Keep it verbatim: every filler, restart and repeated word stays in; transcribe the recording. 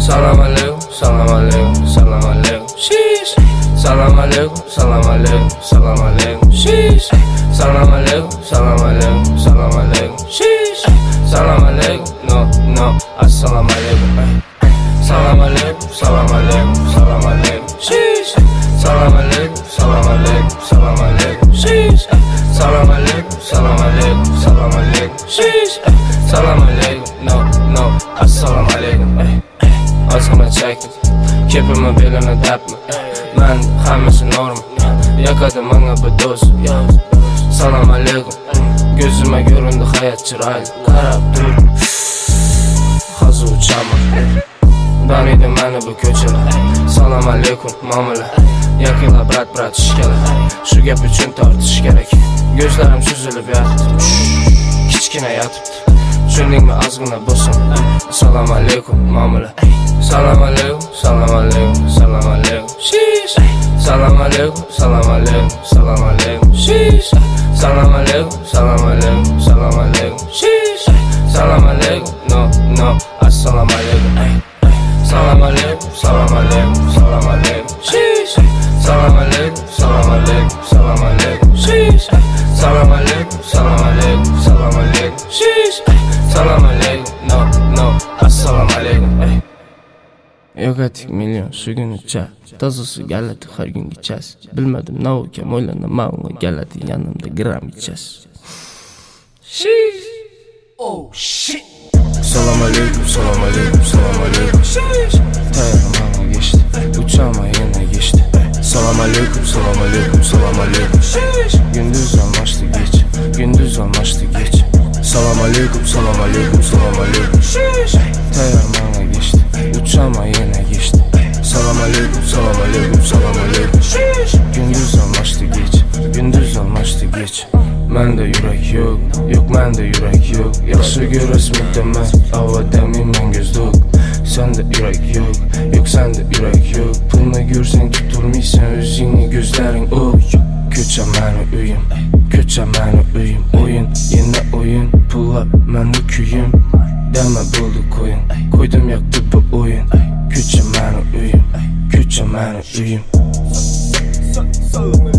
Salam alaikum, salam alaikum, salam alaikum, sheesh. Salam alaikum, salam alaikum, salam alaikum, sheesh. Salam alaikum, salam alaikum, salam alaikum, sheesh. Salam alaikum, no, no, assalamu alaikum. Salam alaikum, salam alaikum, salam alaikum, sheesh. Salam alaikum, salam alaikum, salam alaikum, sheesh. Salam alaikum, salam alaikum, salam alaikum, sheesh. Salam alaikum, no, no, assalamu alaikum. Ozgina chekdim, kepimni belini dapmi. Men hammasi norma, yakadi menga bir do'st. Salam alaikum, ko'zimga ko'rindi hayot chiroyli. Qarab tur, hozir uchaman. Taniydi meni bu ko'chalar. Salam alaikum, mamula. Yaqinlar brat brat ishkalar. Shu gap uchun tortish kerak. Ko'zlarim suzilib yotibdi, kichkina yotibdi. Tushundingmi ozgina bo'lsin. Salam alaikum, mamula. Salam alaikum, salam alaikum, salam alaikum, sheesh. Salam alaikum, salam alaikum, salam alaikum, sheesh. Salam alaikum, salam alaikum, salam alaikum, sheesh. Salam alaikum, no, no, assalamu alaikum. Salam alaikum, salam alaikum, salam alaikum, sheesh. Salam alaikum, salam alaikum, salam alaikum, sheesh. Salam alaikum, salam alaikum, salam alaikum, sheesh. Salam alaikum, no, no, assalamu alaikum. Yo'qatik million shu kunicha tozasi galati har kun ichasiz. Bilmadim nima ekan, o'ylandim men unga galati yanimda gram ichasiz. Sheesh. Oh shit. Salam alaikum, salam alaikum, salam alaikum, sheesh. Tayyorman geçti, uçama yana geçti. Salam alaikum, salam alaikum, salam alaikum, sheesh. Gündüz olmaştı geç, gündüz olmaştı geç. Salam alaikum, salam alaikum, salam alaikum, sheesh. Tayyorman geçti, uçama yana geçti. Salam alaikum, salam alaikum, salam alaikum, sheesh. Gündüz olmaştı geç, gündüz olmaştı geç. Mende yürek yok, yok mende yürek yok. Yaxşı görəsmi demə, ava dəmiyəm gözdük. Sende yürek yok, yok sende yürek yok. Pulunu görsən tutulmuysan özünü gözlərin o. Köçə məni öyüm, köçə məni öyüm. Oyun, yeni oyun, pulla məndə küyüm. Dəmə buldu koyun, koydum yaktı bu oyun. Köçə məni öyüm, köçə məni öyüm.